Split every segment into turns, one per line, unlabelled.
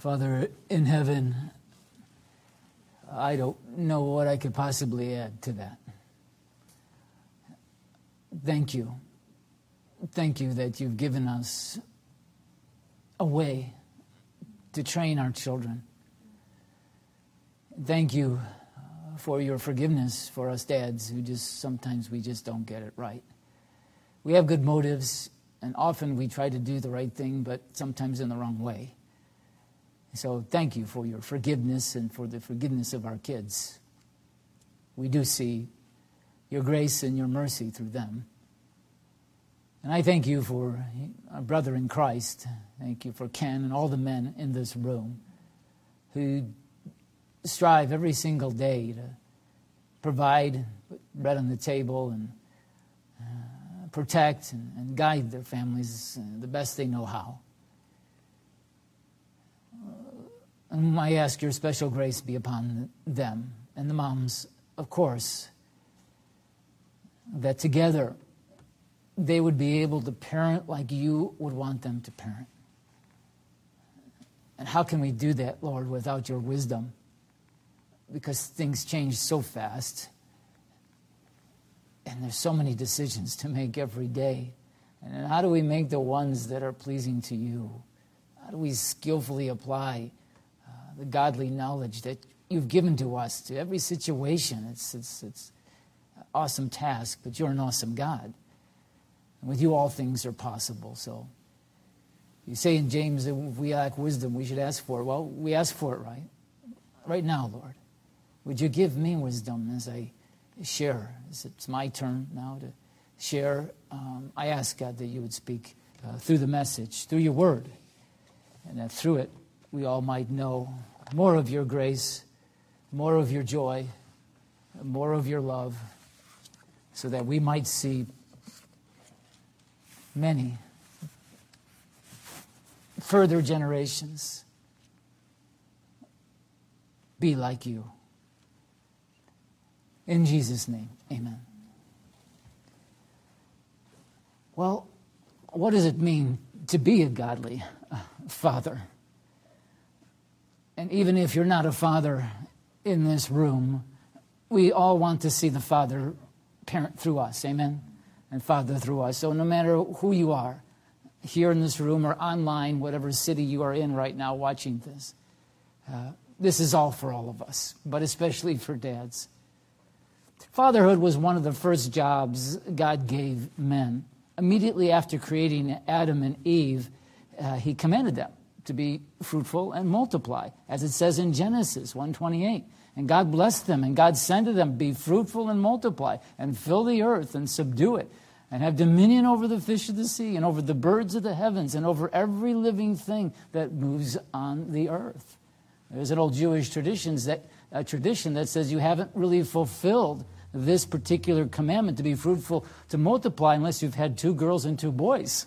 Father in heaven, I don't know what I could possibly add to that. Thank you. Thank you that you've given us a way to train our children. Thank you for your forgiveness for us dads who sometimes we just don't get it right. We have good motives, and often we try to do the right thing, but sometimes in the wrong way. So thank you for your forgiveness and for the forgiveness of our kids. We do see your grace and your mercy through them. And I thank you for our brother in Christ. Thank you for Ken and all the men in this room who strive every single day to provide, put bread on the table, and protect and guide their families the best they know how. And I ask your special grace be upon them and the moms, of course, that together they would be able to parent like you would want them to parent. And how can we do that, Lord, without your wisdom? Because things change so fast. And there's so many decisions to make every day. And how do we make the ones that are pleasing to you? How do we skillfully apply the godly knowledge that you've given to us to every situation? It's an awesome task, but you're an awesome God. And with you all things are possible. So you say in James that if we lack wisdom, we should ask for it. Well, we ask for it right now, Lord. Would you give me wisdom as I share? It's my turn now to share. I ask, God, that you would speak through the message, through your word, and that through it we all might know more of your grace, more of your joy, more of your love, so that we might see many further generations be like you. In Jesus' name, amen. Well, what does it mean to be a godly father? And even if you're not a father in this room, we all want to see the Father parent through us, amen? And Father through us. So no matter who you are, here in this room or online, whatever city you are in right now watching this, this is all for all of us, but especially for dads. Fatherhood was one of the first jobs God gave men. Immediately after creating Adam and Eve, he commanded them to be fruitful and multiply, as it says in Genesis 1:28. And God blessed them, and God said to them, be fruitful and multiply, and fill the earth and subdue it, and have dominion over the fish of the sea, and over the birds of the heavens, and over every living thing that moves on the earth. There's an old Jewish tradition that says you haven't really fulfilled this particular commandment to be fruitful, to multiply, unless you've had 2 girls and 2 boys.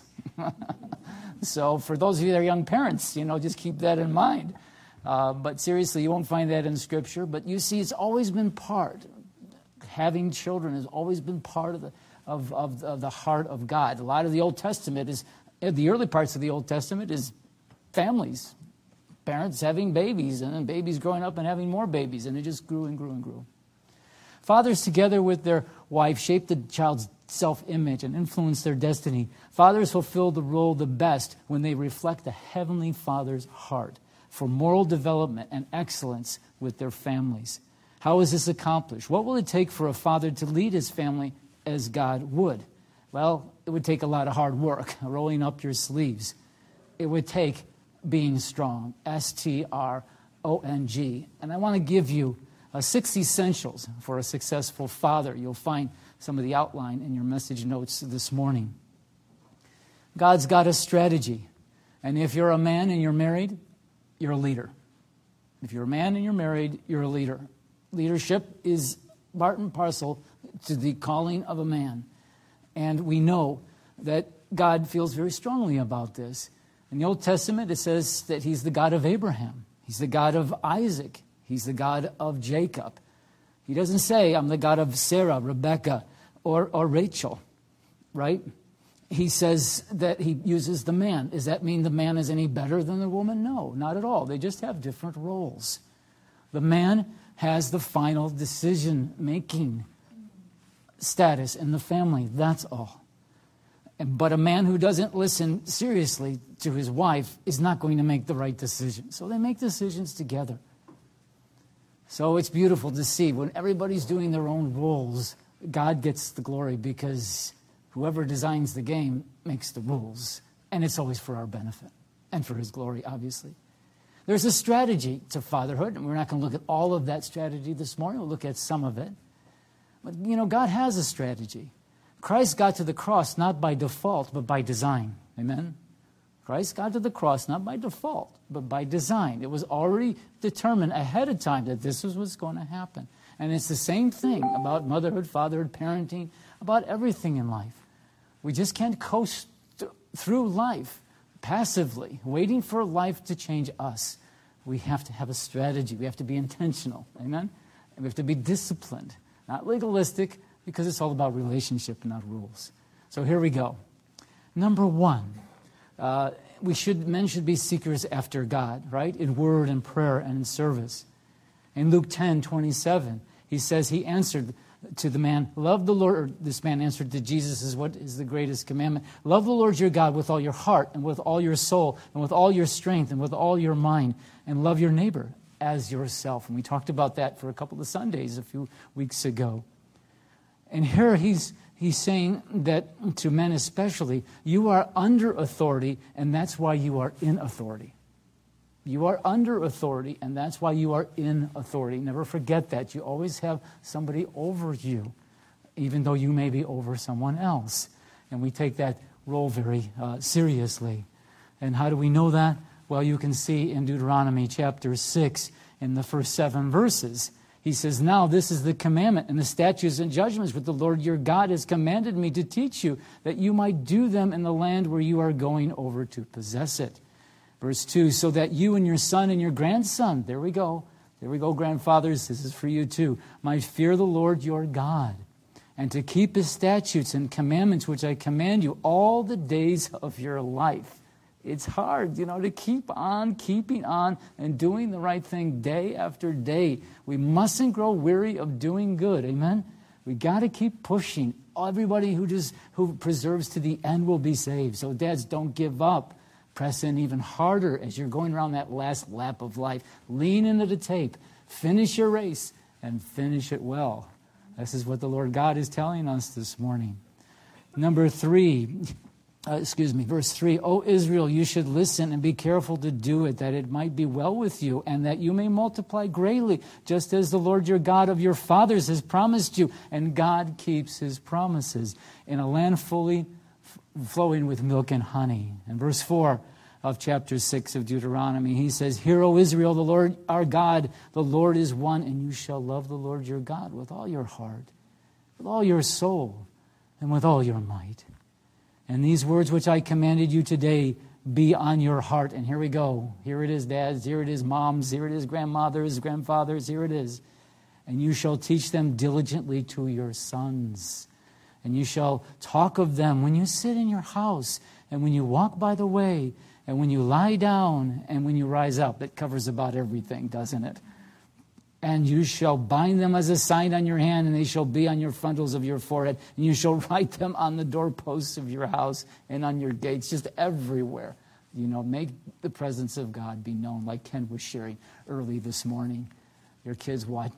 So for those of you that are young parents, just keep that in mind. But seriously, you won't find that in Scripture. But you see, it's always been part. Having children has always been part of the heart of God. A lot of the Old Testament is, the early parts of the Old Testament is families, parents having babies, and then babies growing up and having more babies, and it just grew and grew and grew. Fathers, together with their wife, shape the child's self-image and influence their destiny. Fathers fulfill the role the best when they reflect the Heavenly Father's heart for moral development and excellence with their families. How is this accomplished? What will it take for a father to lead his family as God would? Well, it would take a lot of hard work, rolling up your sleeves. It would take being strong, strong. And I want to give you 6 essentials for a successful father. You'll find some of the outline in your message notes this morning. God's got a strategy. And if you're a man and you're married, you're a leader. If you're a man and you're married, you're a leader. Leadership is part and parcel to the calling of a man. And we know that God feels very strongly about this. In the Old Testament, it says that he's the God of Abraham. He's the God of Isaac. He's the God of Jacob. He doesn't say, I'm the God of Sarah, Rebecca, or Rachel, right? he says that he uses the man. Does that mean the man is any better than the woman? No, not at all. They just have different roles. The man has the final decision-making status in the family. That's all. But a man who doesn't listen seriously to his wife is not going to make the right decision. So they make decisions together. So it's beautiful to see when everybody's doing their own roles, God gets the glory because whoever designs the game makes the rules. And it's always for our benefit and for his glory, obviously. There's a strategy to fatherhood, and we're not going to look at all of that strategy this morning. We'll look at some of it. But, God has a strategy. Christ got to the cross not by default, but by design. Amen? Christ got to the cross not by default, but by design. It was already determined ahead of time that this was what's going to happen. And it's the same thing about motherhood, fatherhood, parenting, about everything in life. We just can't coast through life passively, waiting for life to change us. We have to have a strategy. We have to be intentional. Amen? And we have to be disciplined, not legalistic, because it's all about relationship, not rules. So here we go. Number one, men should be seekers after God, right? In word and prayer and in service. In Luke 10:27, he says he answered to the man, love the Lord, or this man answered to Jesus, is what is the greatest commandment? Love the Lord your God with all your heart and with all your soul and with all your strength and with all your mind, and love your neighbor as yourself. And we talked about that for a couple of Sundays a few weeks ago. And here he's saying that to men especially, you are under authority, and that's why you are in authority. You are under authority, and that's why you are in authority. Never forget that. You always have somebody over you, even though you may be over someone else. And we take that role very seriously. And how do we know that? Well, you can see in Deuteronomy chapter 6, in the first 7 verses. He says, now this is the commandment and the statutes and judgments which the Lord your God has commanded me to teach you, that you might do them in the land where you are going over to possess it. Verse 2, so that you and your son and your grandson, there we go, grandfathers, this is for you too, might fear the Lord your God, and to keep his statutes and commandments which I command you all the days of your life. It's hard, to keep on keeping on and doing the right thing day after day. We mustn't grow weary of doing good, amen? We got to keep pushing. Everybody who preserves to the end will be saved. So dads, don't give up. Press in even harder as you're going around that last lap of life. Lean into the tape. Finish your race and finish it well. This is what the Lord God is telling us this morning. Number 3, verse 3. O Israel, you should listen and be careful to do it, that it might be well with you, and that you may multiply greatly, just as the Lord your God of your fathers has promised you. And God keeps his promises in a land fully flowing with milk and honey. And verse 4 of chapter 6 of Deuteronomy, he says, hear, O Israel, the Lord our God, the Lord is one, and you shall love the Lord your God with all your heart, with all your soul, and with all your might. And these words which I commanded you today be on your heart. And here we go. Here it is, dads. Here it is, moms. Here it is, grandmothers, grandfathers. Here it is. And you shall teach them diligently to your sons. And you shall talk of them when you sit in your house, and when you walk by the way, and when you lie down, and when you rise up. That covers about everything, doesn't it? And you shall bind them as a sign on your hand, and they shall be on your frontals of your forehead. And you shall write them on the doorposts of your house and on your gates, just everywhere. Make the presence of God be known, like Ken was sharing early this morning. Your kids watch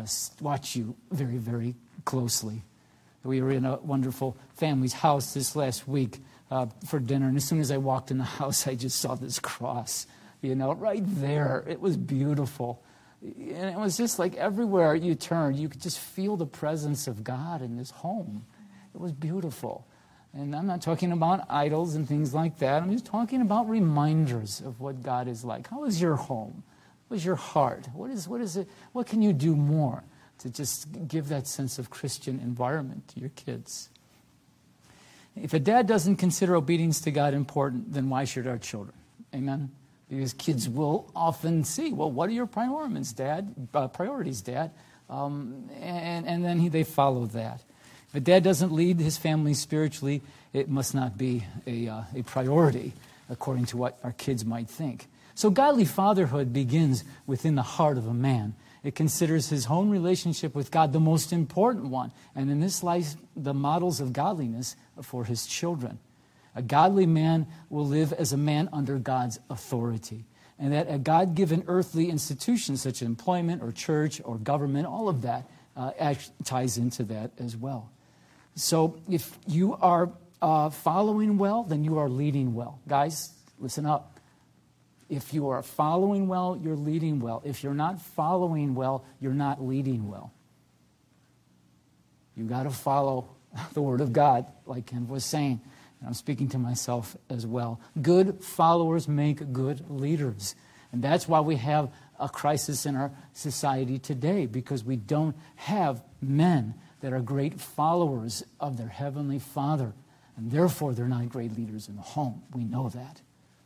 you very, very closely. We were in a wonderful family's house this last week for dinner, and as soon as I walked in the house, I just saw this cross, right there. It was beautiful. And it was just like everywhere you turned, you could just feel the presence of God in this home. It was beautiful. And I'm not talking about idols and things like that. I'm just talking about reminders of what God is like. How is your home? What is your heart? What is it? What can you do more to just give that sense of Christian environment to your kids? If a dad doesn't consider obedience to God important, then why should our children? Amen? Because kids will often see, well, what are your priorities, Dad? And then they follow that. If a dad doesn't lead his family spiritually, it must not be a priority, according to what our kids might think. So godly fatherhood begins within the heart of a man. It considers his own relationship with God the most important one. And in this lies the models of godliness for his children. A godly man will live as a man under God's authority. And that a God-given earthly institution, such as employment or church or government, all of that ties into that as well. So if you are following well, then you are leading well. Guys, listen up. If you are following well, you're leading well. If you're not following well, you're not leading well. You've got to follow the Word of God, like Ken was saying. And I'm speaking to myself as well. Good followers make good leaders. And that's why we have a crisis in our society today, because we don't have men that are great followers of their Heavenly Father. And therefore, they're not great leaders in the home. We know that.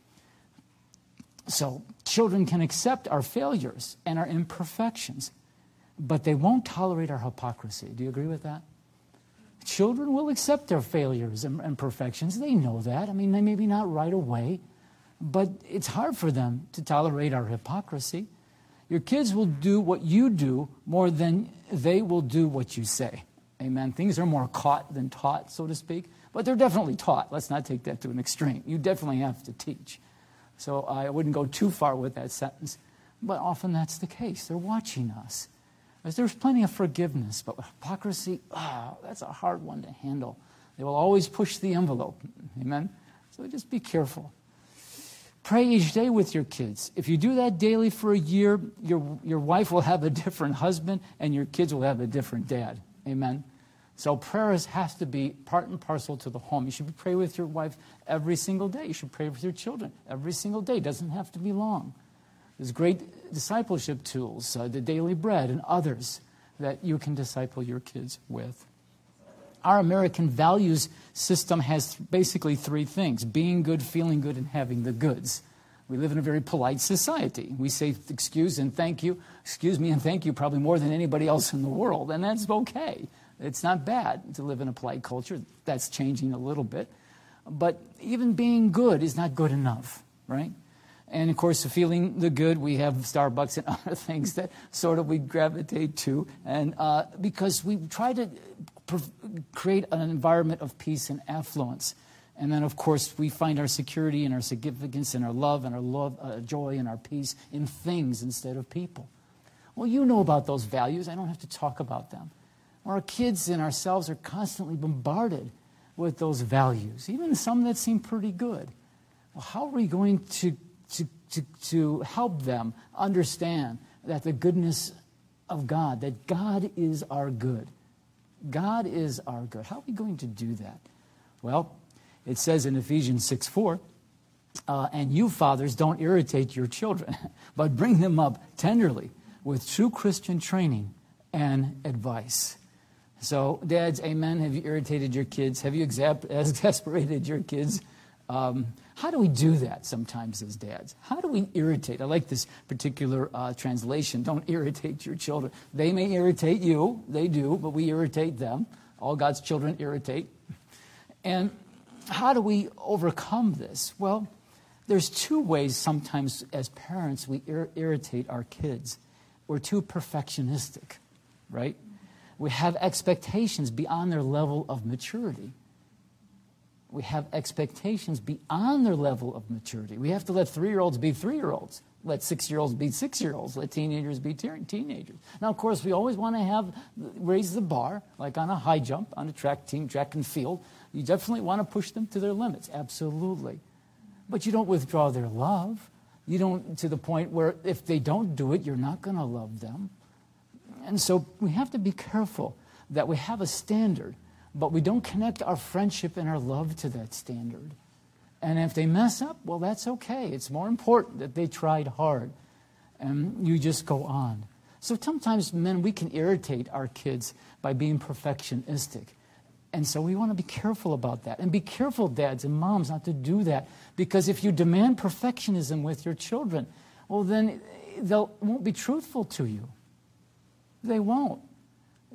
So children can accept our failures and our imperfections, but they won't tolerate our hypocrisy. Do you agree with that? Children will accept their failures and imperfections. They know that. I mean, they maybe not right away, but it's hard for them to tolerate our hypocrisy. Your kids will do what you do more than they will do what you say. Amen. Things are more caught than taught, so to speak, but they're definitely taught. Let's not take that to an extreme. You definitely have to teach. So I wouldn't go too far with that sentence, but often that's the case. They're watching us. There's plenty of forgiveness, but hypocrisy, that's a hard one to handle. They will always push the envelope. Amen? So just be careful. Pray each day with your kids. If you do that daily for a year, your wife will have a different husband and your kids will have a different dad. Amen? So prayer has to be part and parcel to the home. You should pray with your wife every single day. You should pray with your children every single day. It doesn't have to be long. There's great discipleship tools, the Daily Bread and others that you can disciple your kids with. Our American values system has basically three things: being good, feeling good, and having the goods. We live in a very polite society. We say excuse me and thank you probably more than anybody else in the world, and that's okay. It's not bad to live in a polite culture. That's changing a little bit. But even being good is not good enough, right? And, of course, feeling the good, we have Starbucks and other things that sort of we gravitate to. And because we try to create an environment of peace and affluence. And then, of course, we find our security and our significance and our love and our joy and our peace in things instead of people. Well, you know about those values. I don't have to talk about them. Our kids and ourselves are constantly bombarded with those values, even some that seem pretty good. Well, how are we going to help them understand that the goodness of God, that God is our good? God is our good. How are we going to do that? Well, it says in Ephesians 6:4, and you fathers don't irritate your children, but bring them up tenderly with true Christian training and advice. So, dads, amen, have you irritated your kids? Have you exasperated your kids? How do we do that sometimes as dads? How do we irritate? I like this particular translation. Don't irritate your children. They may irritate you. They do, but we irritate them. All God's children irritate. And how do we overcome this? Well, there's two ways sometimes as parents we irritate our kids. We're too perfectionistic, right? We have expectations beyond their level of maturity. We have expectations beyond their level of maturity. We have to let 3-year-olds be 3-year-olds. Let 6-year-olds be 6-year-olds. Let teenagers be teenagers. Now, of course, we always want to raise the bar, like on a high jump, on a track team, track and field. You definitely want to push them to their limits, absolutely. But you don't withdraw their love. You don't, to the point where if they don't do it, you're not going to love them. And so we have to be careful that we have a standard, but we don't connect our friendship and our love to that standard. And if they mess up, well, that's okay. It's more important that they tried hard. And you just go on. So sometimes, men, we can irritate our kids by being perfectionistic. And so we want to be careful about that. And be careful, dads and moms, not to do that. Because if you demand perfectionism with your children, well, then they won't be truthful to you. They won't.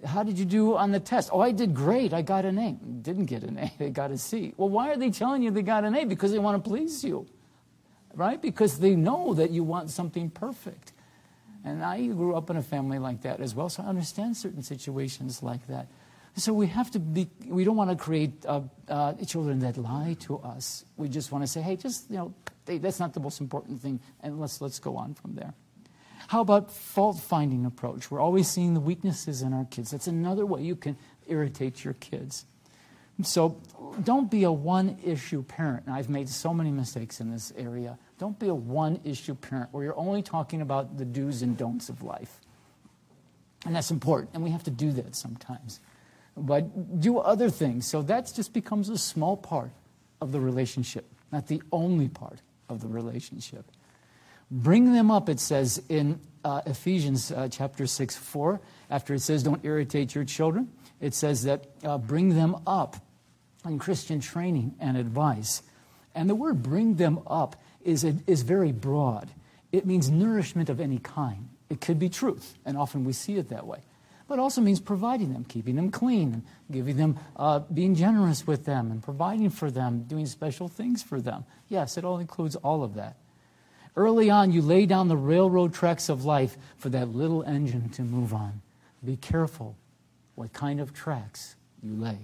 How did you do on the test? Oh, I did great. I got an A. Didn't get an A. They got a C. Well, why are they telling you they got an A? Because they want to please you, right? Because they know that you want something perfect. And I grew up in a family like that as well, so I understand certain situations like that. So we don't want to create children that lie to us. We just want to say, hey, that's not the most important thing, and let's go on from there. How about fault-finding approach? We're always seeing the weaknesses in our kids. That's another way you can irritate your kids. So don't be a one-issue parent. And I've made so many mistakes in this area. Don't be a one-issue parent where you're only talking about the do's and don'ts of life. And that's important, and we have to do that sometimes. But do other things. So that just becomes a small part of the relationship, not the only part of the relationship. Bring them up, it says in Ephesians chapter 6:4, after it says don't irritate your children, it says that bring them up in Christian training and advice. And the word bring them up is very broad. It means nourishment of any kind. It could be truth, and often we see it that way. But it also means providing them, keeping them clean, giving them, being generous with them, and providing for them, doing special things for them. Yes, it all includes all of that. Early on, you lay down the railroad tracks of life for that little engine to move on. Be careful what kind of tracks you lay.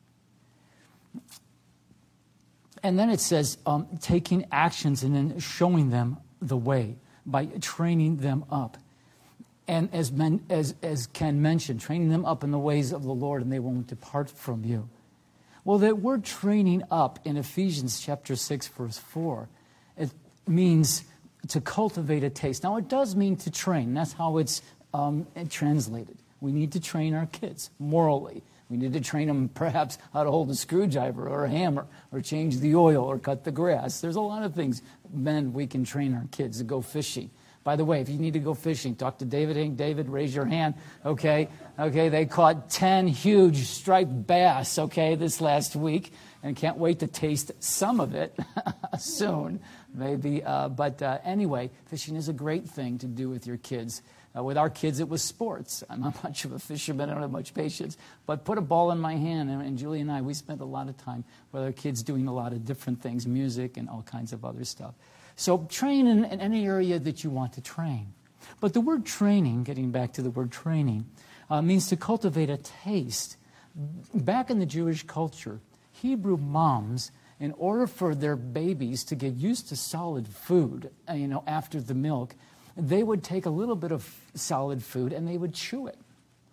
And then it says taking actions and then showing them the way by training them up. And as Ken mentioned, training them up in the ways of the Lord, and they won't depart from you. Well, that word training up in Ephesians chapter 6, verse 4, it means to cultivate a taste. Now, it does mean to train. That's how it's translated. We need to train our kids morally. We need to train them perhaps how to hold a screwdriver or a hammer or change the oil or cut the grass. There's a lot of things, men, we can train our kids to go fishing. By the way, if you need to go fishing, talk to David. Hey, David, raise your hand. Okay, they caught 10 huge striped bass, this last week, and can't wait to taste some of it soon, maybe. But anyway, fishing is a great thing to do with your kids. With our kids, it was sports. I'm not much of a fisherman. I don't have much patience. But put a ball in my hand, and Julie and I, we spent a lot of time with our kids doing a lot of different things, music and all kinds of other stuff. So train in any area that you want to train. But the word training, getting back to the word training, means to cultivate a taste. Back in the Jewish culture, Hebrew moms, in order for their babies to get used to solid food, after the milk, they would take a little bit of solid food and they would chew it.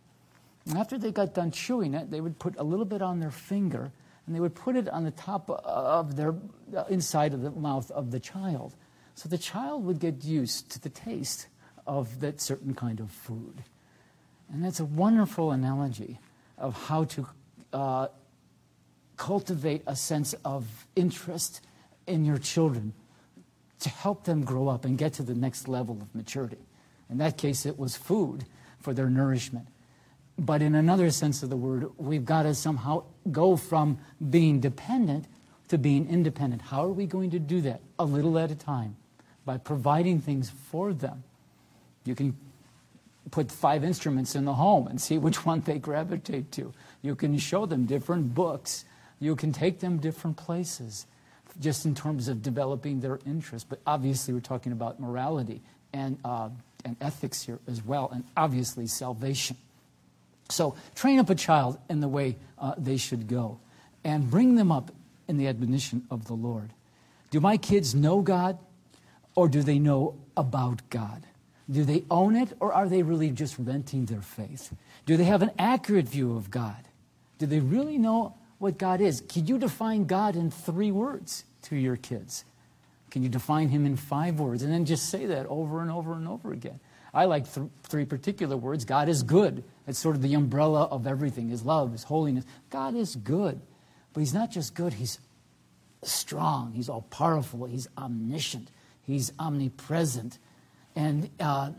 And after they got done chewing it, they would put a little bit on their finger and they would put it on the top of their inside of the mouth of the child. So the child would get used to the taste of that certain kind of food. And that's a wonderful analogy of how to cultivate a sense of interest in your children to help them grow up and get to the next level of maturity. In that case, it was food for their nourishment. But in another sense of the word, we've got to somehow go from being dependent to being independent. How are we going to do that? A little at a time, by providing things for them. You can put 5 instruments in the home and see which one they gravitate to. You can show them different books. You can take them different places, just in terms of developing their interest. But obviously we're talking about morality and ethics here as well, and obviously salvation. So train up a child in the way they should go, and bring them up in the admonition of the Lord. Do my kids know God, or do they know about God? Do they own it, or are they really just renting their faith? Do they have an accurate view of God? Do they really know what God is? Can you define God in 3 words to your kids? Can you define him in 5 words? And then just say that over and over and over again. I like 3 particular words. God is good. It's sort of the umbrella of everything. His love, his holiness. God is good. But he's not just good. He's strong. He's all-powerful. He's omniscient. He's omnipresent. And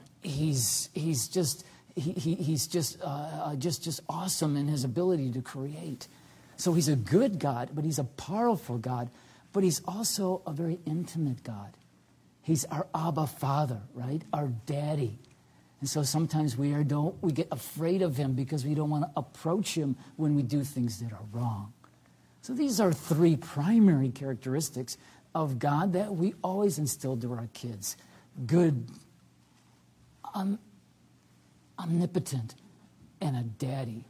he's just awesome in his ability to create. So he's a good God, but he's a powerful God. But he's also a very intimate God. He's our Abba Father, right? Our daddy. And so sometimes we get afraid of him because we don't want to approach him when we do things that are wrong. So these are three primary characteristics of God that we always instill to our kids. Good, omnipotent, and a daddy.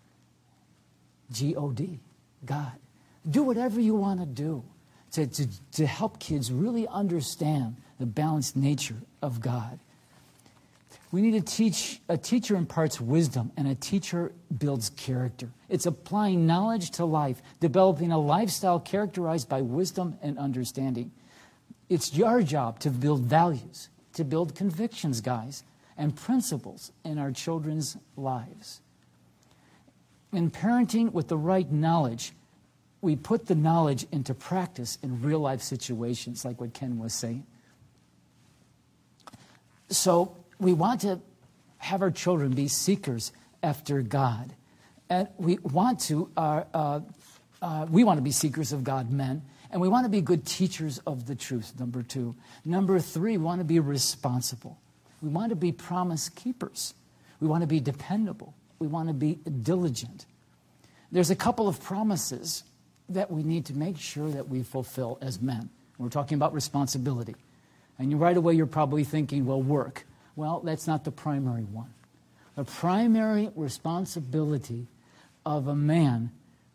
G-O-D, God. Do whatever you want to do to help kids really understand the balanced nature of God. We need to teach. A teacher imparts wisdom, and a teacher builds character. It's applying knowledge to life, developing a lifestyle characterized by wisdom and understanding. It's your job to build values, to build convictions, guys, and principles in our children's lives. In parenting with the right knowledge, we put the knowledge into practice in real-life situations, like what Ken was saying. So we want to have our children be seekers after God. And we want to be seekers of God, men. And we want to be good teachers of the truth, number 2. Number 3, we want to be responsible. We want to be promise keepers. We want to be dependable. We want to be diligent. There's a couple of promises that we need to make sure that we fulfill as men. We're talking about responsibility. And right away you're probably thinking, well, work. Well, that's not the primary one. The primary responsibility of a man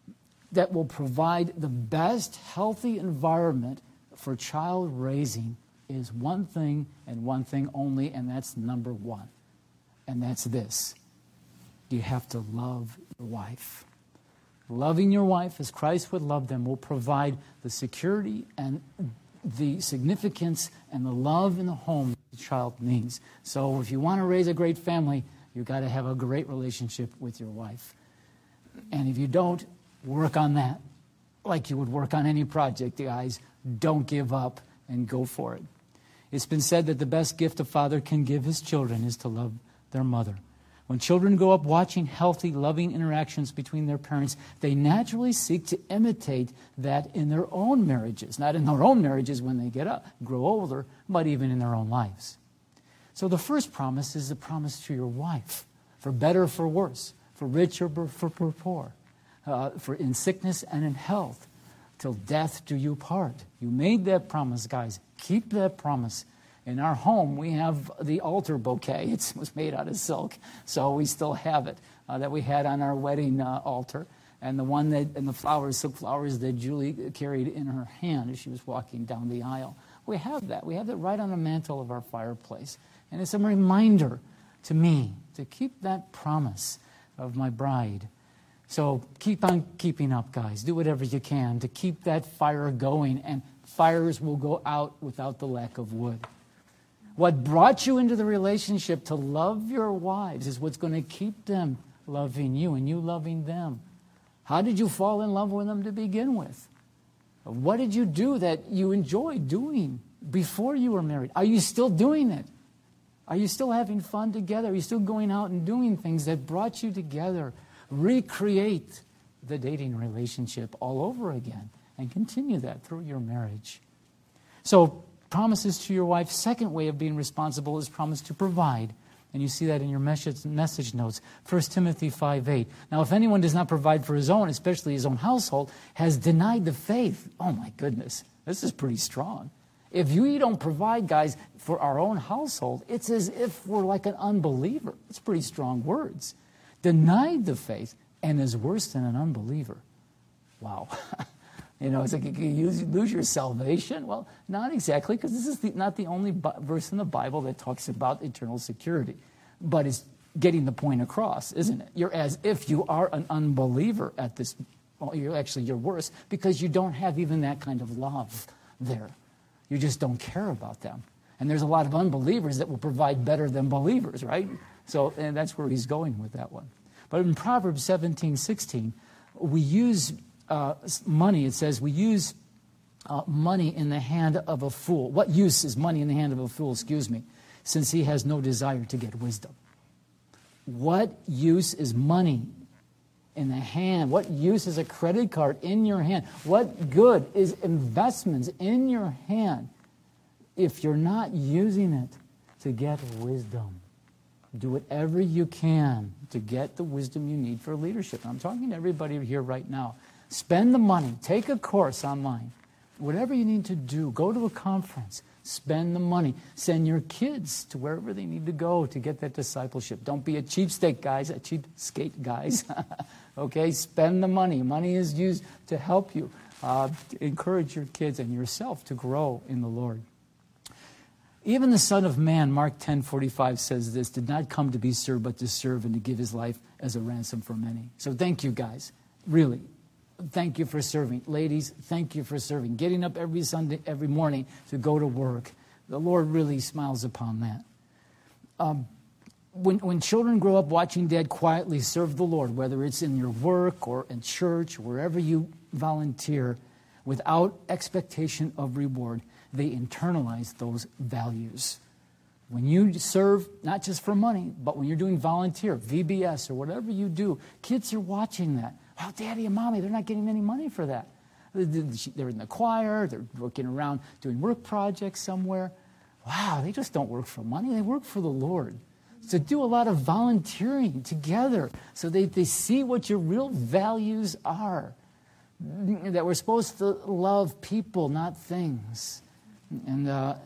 that will provide the best healthy environment for child raising is one thing and one thing only, and that's number 1. And that's this. You have to love your wife. Loving your wife as Christ would love them will provide the security and the significance and the love in the home the child needs. So if you want to raise a great family, you've got to have a great relationship with your wife. And if you don't, work on that like you would work on any project, guys. Don't give up and go for it. It's been said that the best gift a father can give his children is to love their mother. When children grow up watching healthy, loving interactions between their parents, they naturally seek to imitate that in their own marriages. Not in their own marriages when they grow older, but even in their own lives. So the first promise is the promise to your wife, for better, for worse, for rich or for poor, for in sickness and in health, till death do you part. You made that promise, guys. Keep that promise. In our home, we have the altar bouquet. It was made out of silk, so we still have it that we had on our wedding altar. And the one and the flowers, silk flowers that Julie carried in her hand as she was walking down the aisle. We have that. We have that right on the mantle of our fireplace. And it's a reminder to me to keep that promise of my bride. So keep on keeping up, guys. Do whatever you can to keep that fire going, and fires will go out without the lack of wood. What brought you into the relationship to love your wives is what's going to keep them loving you and you loving them. How did you fall in love with them to begin with? What did you do that you enjoyed doing before you were married? Are you still doing it? Are you still having fun together? Are you still going out and doing things that brought you together? Recreate the dating relationship all over again and continue that through your marriage. So, promises to your wife. Second way of being responsible is promise to provide. And you see that in your message notes. 1 Timothy 5:8. Now, if anyone does not provide for his own, especially his own household, has denied the faith. Oh, my goodness. This is pretty strong. If you don't provide, guys, for our own household, it's as if we're like an unbeliever. It's pretty strong words. Denied the faith and is worse than an unbeliever. Wow. You know, it's like you lose your salvation. Well, not exactly, because this is not the only verse in the Bible that talks about eternal security. But it's getting the point across, isn't it? You're as if you are an unbeliever at this. Well, you're worse because you don't have even that kind of love there. You just don't care about them. And there's a lot of unbelievers that will provide better than believers, right? So, and that's where he's going with that one. But in Proverbs 17:16, we use money. It says we use money in the hand of a fool. What use is money in the hand of a fool, since he has no desire to get wisdom? What use is money in the hand? What use is a credit card in your hand? What good is investments in your hand if you're not using it to get wisdom? Do whatever you can to get the wisdom you need for leadership. And I'm talking to everybody here right now. Spend the money. Take a course online. Whatever you need to do. Go to a conference. Spend the money. Send your kids to wherever they need to go to get that discipleship. Don't be a cheapskate, guys. Okay? Spend the money. Money is used to help you. To encourage your kids and yourself to grow in the Lord. Even the Son of Man, Mark 10:45 says this, did not come to be served, but to serve and to give his life as a ransom for many. So thank you, guys. Really. Thank you for serving. Ladies, thank you for serving. Getting up every Sunday, every morning to go to work. The Lord really smiles upon that. When children grow up watching Dad quietly serve the Lord, whether it's in your work or in church, wherever you volunteer, without expectation of reward, they internalize those values. When you serve, not just for money, but when you're doing volunteer, VBS, or whatever you do, kids are watching that. Wow, Daddy and Mommy, they're not getting any money for that. They're in the choir, they're working around doing work projects somewhere. Wow, they just don't work for money, they work for the Lord. So do a lot of volunteering together so they see what your real values are. That we're supposed to love people, not things. And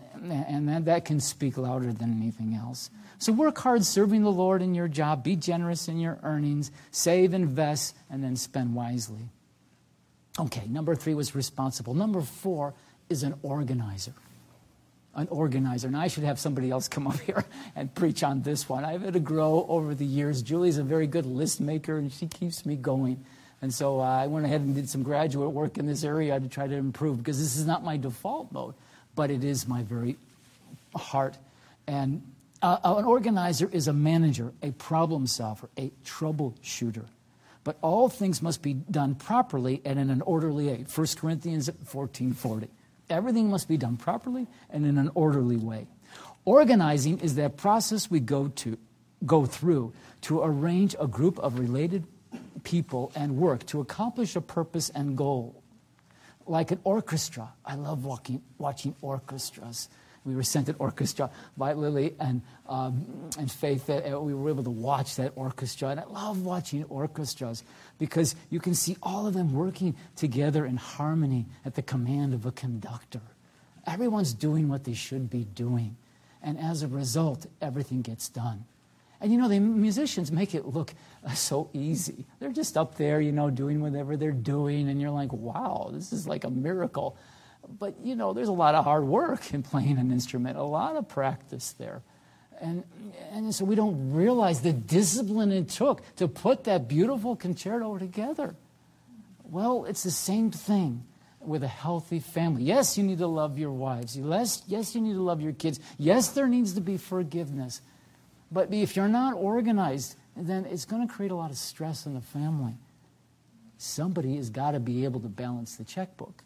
that can speak louder than anything else. So work hard serving the Lord in your job. Be generous in your earnings. Save, invest, and then spend wisely. Okay, number 3 was responsible. Number 4 is an organizer. An organizer. Now, I should have somebody else come up here and preach on this one. I've had to grow over the years. Julie's a very good list maker, and she keeps me going. And so I went ahead and did some graduate work in this area to try to improve, because this is not my default mode, but it is my very heart. And an organizer is a manager, a problem solver, a troubleshooter. But all things must be done properly and in an orderly way. 1 Corinthians 14:40. Everything must be done properly and in an orderly way. Organizing is that process we go through to arrange a group of related people and work to accomplish a purpose and goal. Like an orchestra. I love watching orchestras. We were sent an orchestra by Lily and Faith. We were able to watch that orchestra. And I love watching orchestras because you can see all of them working together in harmony at the command of a conductor. Everyone's doing what they should be doing. And as a result, everything gets done. And the musicians make it look so easy. They're just up there, doing whatever they're doing. And you're like, wow, this is like a miracle. But, there's a lot of hard work in playing an instrument, a lot of practice there. And so we don't realize the discipline it took to put that beautiful concerto together. Well, it's the same thing with a healthy family. Yes, you need to love your wives. Yes, you need to love your kids. Yes, there needs to be forgiveness. But if you're not organized, then it's going to create a lot of stress in the family. Somebody has got to be able to balance the checkbook.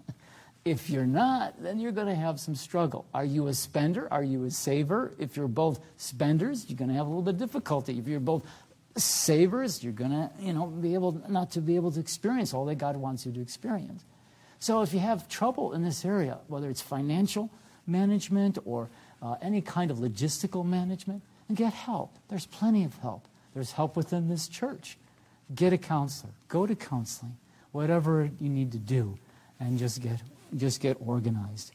If you're not, then you're going to have some struggle. Are you a spender? Are you a saver? If you're both spenders, you're going to have a little bit of difficulty. If you're both savers, you're going to, be able not to be able to experience all that God wants you to experience. So if you have trouble in this area, whether it's financial management or any kind of logistical management, then get help. There's plenty of help. There's help within this church. Get a counselor. Go to counseling. Whatever you need to do, and just get organized.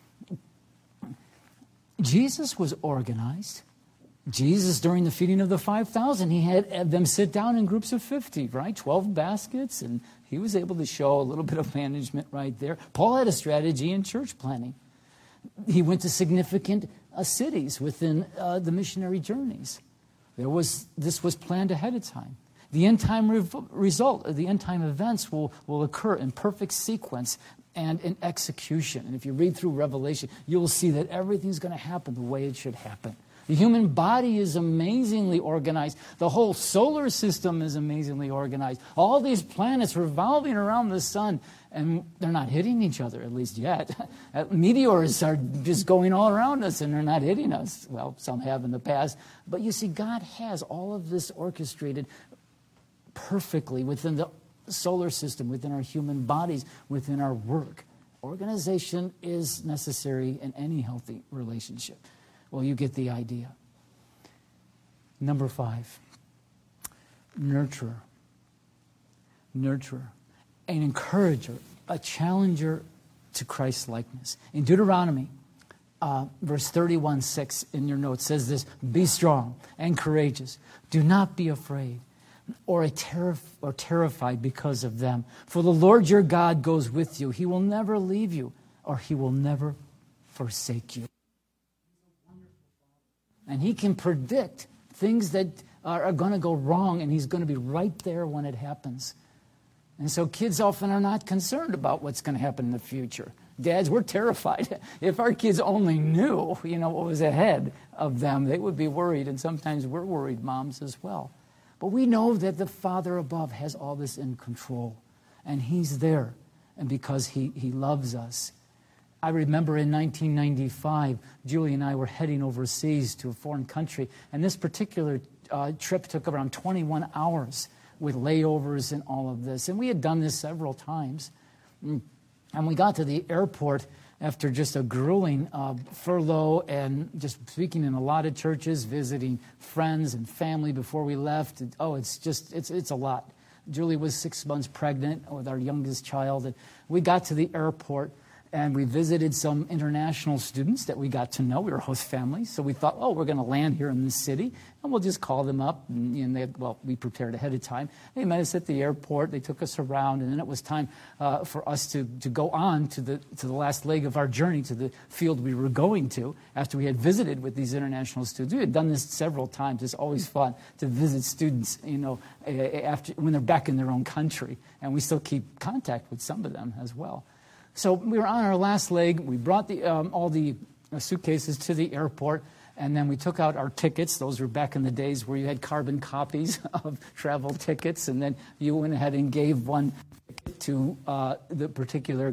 Jesus was organized. Jesus, during the feeding of the 5,000, he had them sit down in groups of 50, right? 12 baskets, and he was able to show a little bit of management right there. Paul had a strategy in church planning. He went to significant cities within the missionary journeys. This was planned ahead of time. The end time result, the end time events will occur in perfect sequence and in execution. And if you read through Revelation, you will see that everything's going to happen the way it should happen. The human body is amazingly organized. The whole solar system is amazingly organized. All these planets revolving around the sun, and they're not hitting each other, at least yet. Meteors are just going all around us, and they're not hitting us. Well, some have in the past. But you see, God has all of this orchestrated perfectly within the solar system, within our human bodies, within our work. Organization is necessary in any healthy relationship. Well, you get the idea. Number 5, nurturer. Nurturer, an encourager, a challenger to Christ's likeness. In Deuteronomy, verse 31:6 in your notes says this: "Be strong and courageous. Do not be afraid or terrified because of them. For the Lord your God goes with you. He will never leave you, or he will never forsake you." And he can predict things that are going to go wrong, and he's going to be right there when it happens. And so kids often are not concerned about what's going to happen in the future. Dads, we're terrified. If our kids only knew, what was ahead of them, they would be worried. And sometimes we're worried, moms, as well. But we know that the Father above has all this in control. And he's there. And because he loves us. I remember in 1995, Julie and I were heading overseas to a foreign country. And this particular trip took around 21 hours. With layovers and all of this. And we had done this several times. And we got to the airport after just a grueling furlough and just speaking in a lot of churches, visiting friends and family before we left. It's a lot. Julie was 6 months pregnant with our youngest child. And we got to the airport and we visited some international students that we got to know. We were host families. So we thought, we're going to land here in this city. And we'll just call them up. And we prepared ahead of time. They met us at the airport. They took us around. And then it was time for us to go on to the last leg of our journey to the field we were going to after we had visited with these international students. We had done this several times. It's always fun to visit students, after when they're back in their own country. And we still keep contact with some of them as well. So we were on our last leg. We brought all the suitcases to the airport, and then we took out our tickets. Those were back in the days where you had carbon copies of travel tickets, and then you went ahead and gave one to the particular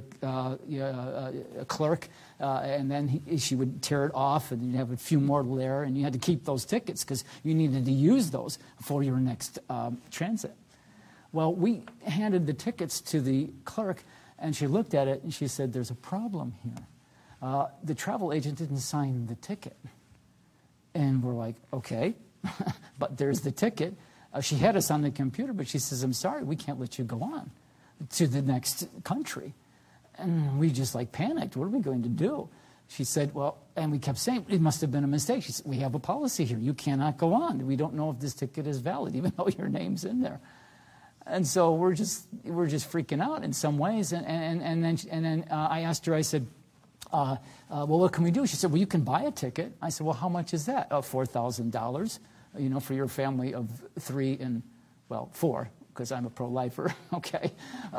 clerk, and then she would tear it off, and you'd have a few more there, and you had to keep those tickets because you needed to use those for your next transit. Well, we handed the tickets to the clerk, and she looked at it, and she said, "There's a problem here. The travel agent didn't sign the ticket." And we're like, okay, but there's the ticket. She had us on the computer, but she says, "I'm sorry, we can't let you go on to the next country." And we just panicked. What are we going to do? She said, and we kept saying, "It must have been a mistake." She said, "We have a policy here. You cannot go on. We don't know if this ticket is valid, even though your name's in there." And so we're just freaking out in some ways. And then I asked her, I said, what can we do? She said, "Well, you can buy a ticket." I said, "Well, how much is that?" $4,000, for your family of 3 and, 4, because I'm a pro-lifer, okay.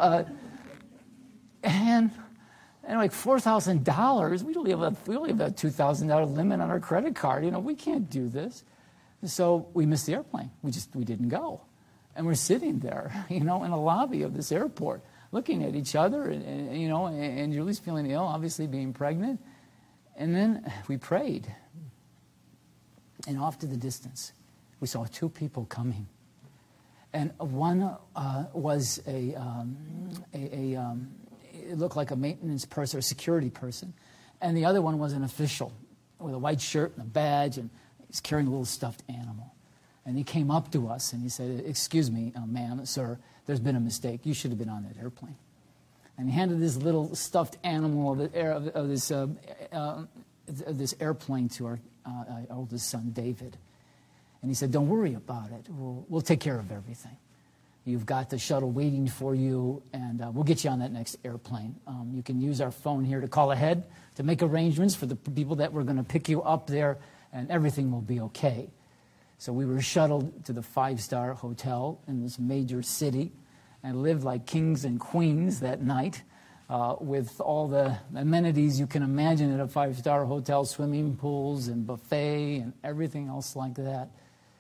And $4,000, we only have a $2,000 limit on our credit card. We can't do this. So we missed the airplane. We didn't go. And we're sitting there, in a lobby of this airport, looking at each other, and Julie's feeling ill, obviously being pregnant. And then we prayed. And off to the distance, we saw 2 people coming. And one was it looked like a maintenance person or a security person. And the other one was an official with a white shirt and a badge, and he's carrying a little stuffed animal. And he came up to us and he said, "Excuse me, ma'am, sir, there's been a mistake. You should have been on that airplane." And he handed this little stuffed animal of this airplane to our oldest son, David. And he said, "Don't worry about it. We'll take care of everything. You've got the shuttle waiting for you, and we'll get you on that next airplane. You can use our phone here to call ahead to make arrangements for the people that were going to pick you up there, and everything will be okay." So we were shuttled to the 5-star hotel in this major city and lived like kings and queens that night with all the amenities you can imagine at a 5-star hotel, swimming pools and buffet and everything else like that.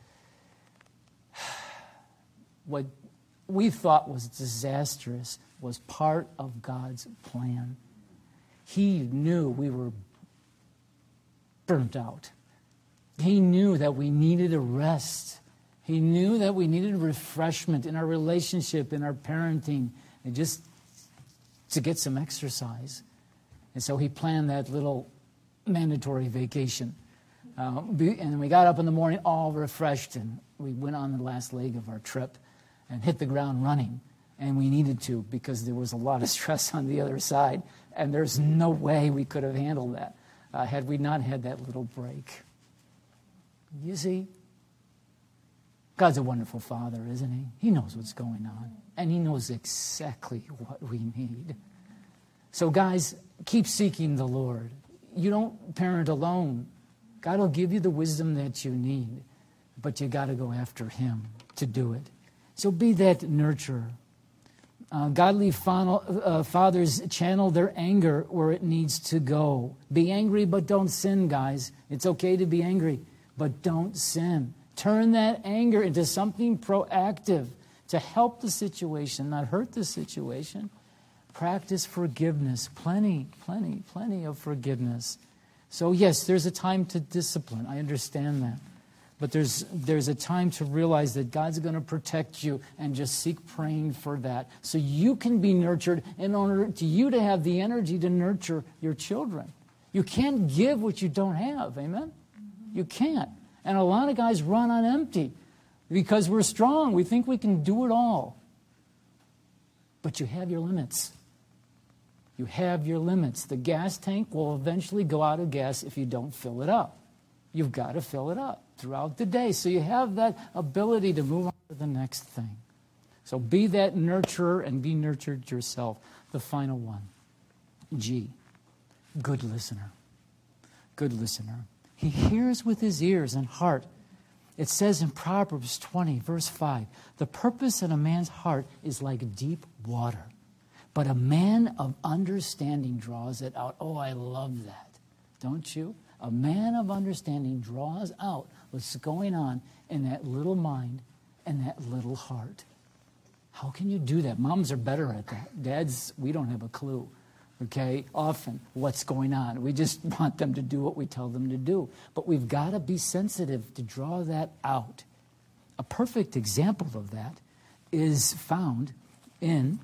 What we thought was disastrous was part of God's plan. He knew we were burnt out. He knew that we needed a rest. He knew that we needed refreshment in our relationship, in our parenting, and just to get some exercise. And so he planned that little mandatory vacation And we got up in the morning all refreshed, and we went on the last leg of our trip and hit the ground running. And we needed to, because there was a lot of stress on the other side, and there's no way we could have handled that had we not had that little break. You see, God's a wonderful Father, isn't He? He knows what's going on, and He knows exactly what we need. So guys, keep seeking the Lord. You don't parent alone. God will give you the wisdom that you need, but you got to go after Him to do it. So be that nurturer. Godly fathers channel their anger where it needs to go. Be angry, but don't sin, guys. It's okay to be angry, but don't sin. Turn that anger into something proactive to help the situation, not hurt the situation. Practice forgiveness. Plenty of forgiveness. So yes, there's a time to discipline. I understand that. But there's a time to realize that God's going to protect you, and just seek praying for that so you can be nurtured in order to you to have the energy to nurture your children. You can't give what you don't have. Amen? You can't. And a lot of guys run on empty because we're strong. We think we can do it all. But you have your limits. You have your limits. The gas tank will eventually go out of gas if you don't fill it up. You've got to fill it up throughout the day. So you have that ability to move on to the next thing. So be that nurturer and be nurtured yourself. The final one. G. Good listener. Good listener. He hears with his ears and heart. It says in Proverbs 20, verse 5, the purpose in a man's heart is like deep water, but a man of understanding draws it out. Oh, I love that. Don't you? A man of understanding draws out what's going on in that little mind and that little heart. How can you do that? Moms are better at that. Dads, we don't have a clue. Okay, often what's going on. We just want them to do what we tell them to do. But we've got to be sensitive to draw that out. A perfect example of that is found in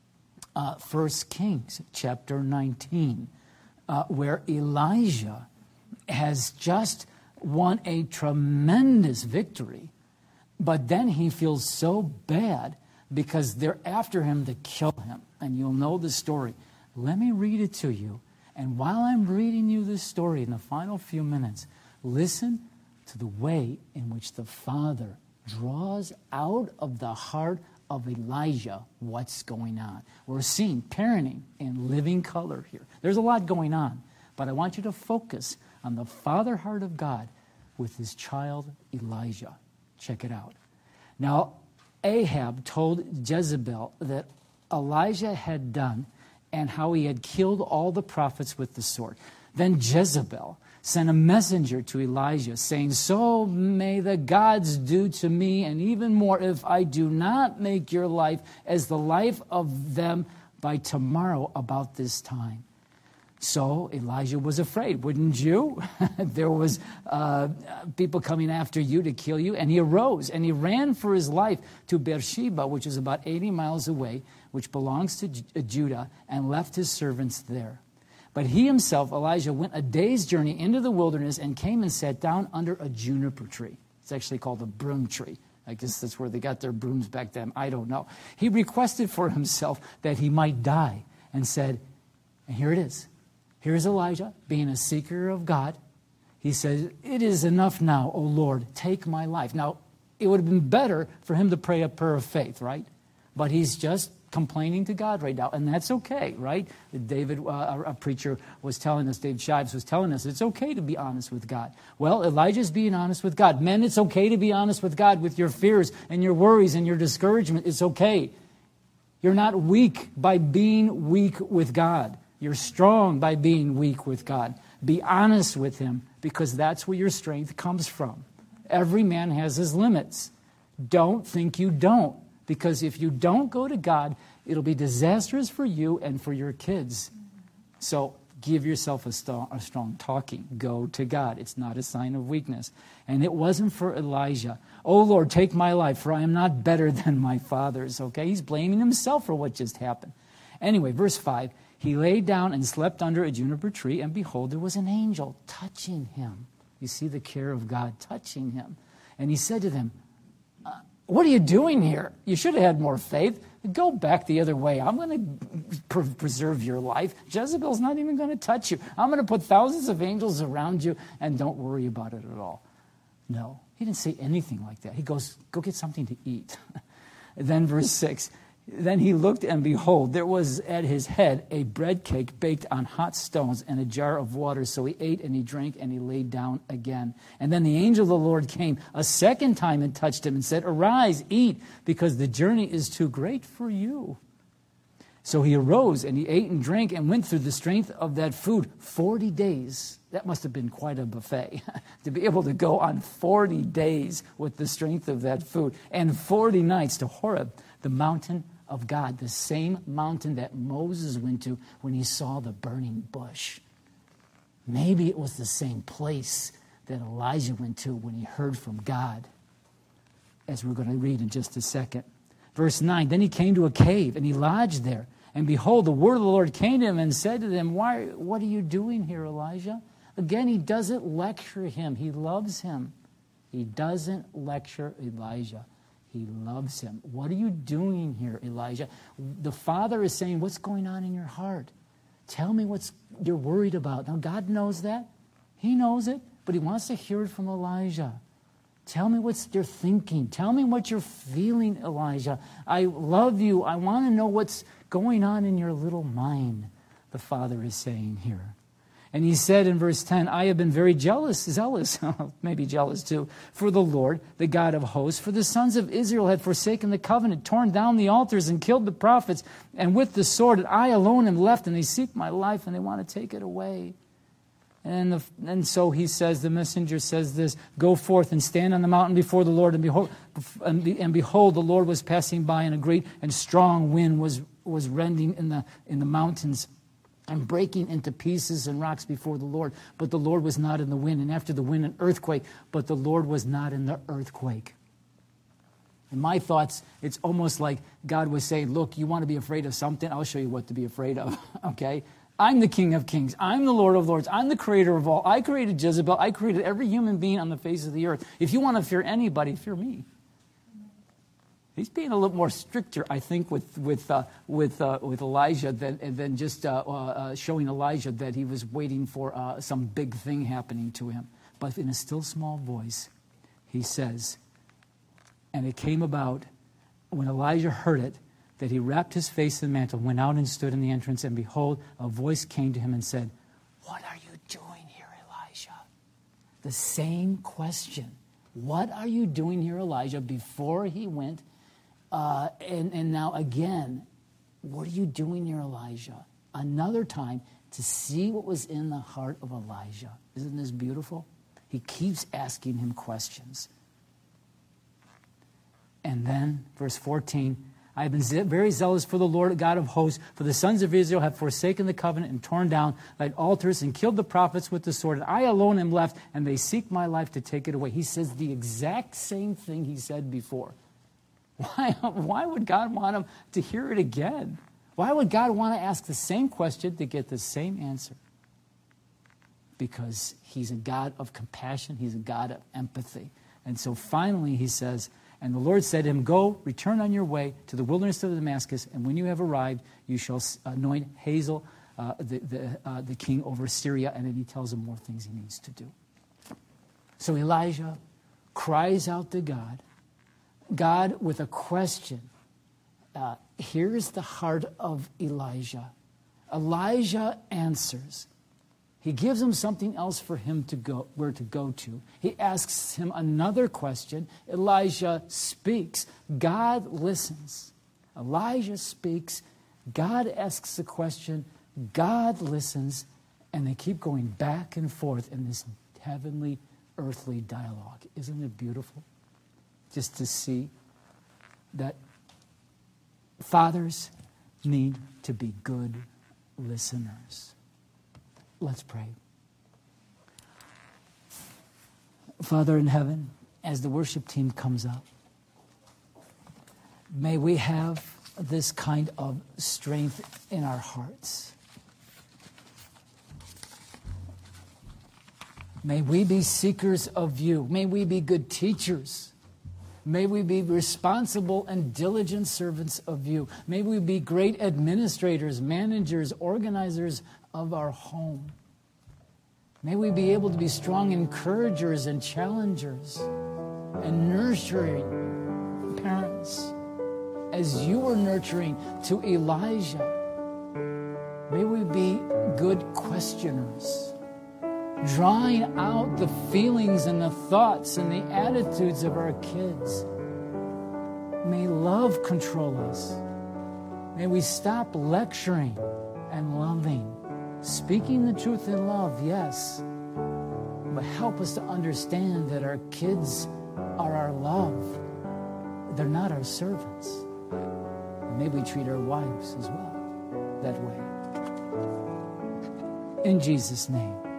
1 Kings chapter 19, where Elijah has just won a tremendous victory, but then he feels so bad because they're after him to kill him. And you'll know the story. Let me read it to you. And while I'm reading you this story in the final few minutes, listen to the way in which the Father draws out of the heart of Elijah what's going on. We're seeing parenting in living color here. There's a lot going on, but I want you to focus on the Father heart of God with his child Elijah. Check it out. Now, Ahab told Jezebel that Elijah had done and how he had killed all the prophets with the sword. Then Jezebel sent a messenger to Elijah, saying, so may the gods do to me, and even more, if I do not make your life as the life of them by tomorrow about this time. So Elijah was afraid, wouldn't you? There was people coming after you to kill you. And he arose and he ran for his life to Beersheba, which is about 80 miles away, which belongs to Judah, and left his servants there. But he himself, Elijah, went a day's journey into the wilderness and came and sat down under a juniper tree. It's actually called a broom tree. I guess that's where they got their brooms back then. I don't know. He requested for himself that he might die and said, and here it is. Here's Elijah being a seeker of God. He says, it is enough now, O Lord, take my life. Now, it would have been better for him to pray a prayer of faith, right? But he's just complaining to God right now, and that's okay, right? David, a preacher, was telling us, Dave Shives was telling us, it's okay to be honest with God. Well, Elijah's being honest with God. Men, it's okay to be honest with God with your fears and your worries and your discouragement. It's okay. You're not weak by being weak with God. You're strong by being weak with God. Be honest with him, because that's where your strength comes from. Every man has his limits. Don't think you don't, because if you don't go to God, it'll be disastrous for you and for your kids. So give yourself a strong talking. Go to God. It's not a sign of weakness. And it wasn't for Elijah. Oh, Lord, take my life, for I am not better than my fathers. Okay, he's blaming himself for what just happened. Anyway, verse 5. He lay down and slept under a juniper tree, and behold, there was an angel touching him. You see the care of God touching him. And he said to them, what are you doing here? You should have had more faith. Go back the other way. I'm going to preserve your life. Jezebel's not even going to touch you. I'm going to put thousands of angels around you, and don't worry about it at all. No, he didn't say anything like that. He goes, go get something to eat. Then verse 6, then he looked, and behold, there was at his head a bread cake baked on hot stones and a jar of water. So he ate and he drank and he laid down again. And then the angel of the Lord came a second time and touched him and said, arise, eat, because the journey is too great for you. So he arose and he ate and drank and went through the strength of that food 40 days. That must have been quite a buffet to be able to go on 40 days with the strength of that food, and 40 nights to Horeb, the mountain of God, the same mountain that Moses went to when he saw the burning bush. Maybe it was the same place that Elijah went to when he heard from God, as we're going to read in just a second. Verse 9, then he came to a cave and he lodged there. And behold, the word of the Lord came to him and said to them, what are you doing here, Elijah? Again, he doesn't lecture him. He loves him. He doesn't lecture Elijah. He loves him. What are you doing here, Elijah? The Father is saying, what's going on in your heart? Tell me what you're worried about. Now, God knows that. He knows it, but he wants to hear it from Elijah. Tell me what you're thinking. Tell me what you're feeling, Elijah. I love you. I want to know what's going on in your little mind, the Father is saying here. And he said in verse 10, I have been very zealous, maybe jealous too, for the Lord, the God of hosts. For the sons of Israel had forsaken the covenant, torn down the altars, and killed the prophets. And with the sword, and I alone am left, and they seek my life, and they want to take it away. And so he says, the messenger says this, go forth and stand on the mountain before the Lord, and behold, the Lord was passing by, and a great and strong wind was rending in the mountains, and breaking into pieces and rocks before the Lord. But the Lord was not in the wind. And after the wind, an earthquake. But the Lord was not in the earthquake. In my thoughts, it's almost like God was saying, look, you want to be afraid of something? I'll show you what to be afraid of, okay? I'm the King of Kings. I'm the Lord of Lords. I'm the creator of all. I created Jezebel. I created every human being on the face of the earth. If you want to fear anybody, fear me. He's being a little more stricter, I think, with Elijah than just showing Elijah that he was waiting for some big thing happening to him. But in a still small voice, he says, and it came about when Elijah heard it, that he wrapped his face in the mantle, went out and stood in the entrance, and behold, a voice came to him and said, what are you doing here, Elijah? The same question. What are you doing here, Elijah, before he went? And now again, what are you doing here, Elijah? Another time to see what was in the heart of Elijah. Isn't this beautiful? He keeps asking him questions. And then, verse 14, I have been very zealous for the Lord God of hosts, for the sons of Israel have forsaken the covenant and torn down thine altars and killed the prophets with the sword. And I alone am left, and they seek my life to take it away. He says the exact same thing he said before. Why would God want him to hear it again? Why would God want to ask the same question to get the same answer? Because he's a God of compassion. He's a God of empathy. And so finally he says, and the Lord said to him, go, return on your way to the wilderness of Damascus, and when you have arrived, you shall anoint Hazael, the king over Syria. And then he tells him more things he needs to do. So Elijah cries out to God. God, with a question, here's the heart of Elijah. Elijah answers. He gives him something else for him to go, where to go to. He asks him another question. Elijah speaks. God listens. Elijah speaks. God asks a question. God listens. And they keep going back and forth in this heavenly, earthly dialogue. Isn't it beautiful? Just to see that fathers need to be good listeners. Let's pray. Father in heaven, as the worship team comes up, may we have this kind of strength in our hearts. May we be seekers of you. May we be good teachers. May we be responsible and diligent servants of you. May we be great administrators, managers, organizers of our home. May we be able to be strong encouragers and challengers and nurturing parents as you were nurturing to Elijah. May we be good questioners, drawing out the feelings and the thoughts and the attitudes of our kids. May love control us. May we stop lecturing and loving. Speaking the truth in love, yes, but help us to understand that our kids are our love. They're not our servants. And may we treat our wives as well that way. In Jesus' name.